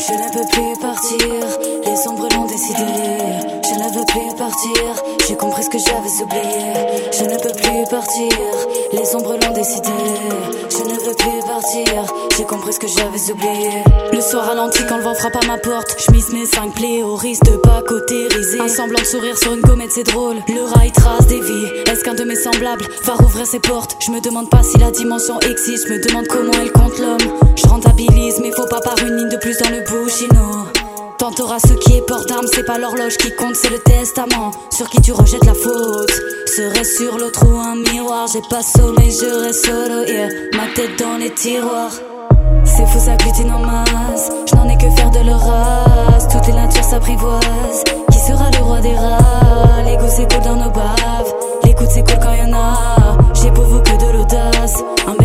Je ne peux plus partir, les ombres l'ont décidé. Je ne veux plus partir, j'ai compris ce que j'avais oublié. Je ne peux plus partir, les ombres l'ont décidé. Je ne veux plus partir, j'ai compris ce que j'avais oublié. Le soir ralenti quand le vent frappe à ma porte, je mise mes 5 plaies au risque de pas cautériser. Un semblant de sourire sur une gommette c'est drôle, le rail trace des vies. Est-ce qu'un de mes semblables va rouvrir ses portes? Je me demande pas si la dimension existe, je me demande comment elle compte l'homme. Je rentabilise mais faut pas par une ligne de plus dans le Bushino. Tant t'auras ceux qui est port d'armes, c'est pas l'horloge qui compte, c'est le testament. Sur qui tu rejettes la faute, serait-ce sur l'autre ou un miroir? J'ai pas sommeil, je reste solo, yeah. Ma tête dans les tiroirs. C'est faux, ça glutine en masse, je n'en ai que faire de leur race. Toutes les natures s'apprivoisent, qui sera le roi des rats? L'ego c'est cool dans nos baves, l'écoute c'est cool quand y'en a. J'ai pour vous que de l'audace, un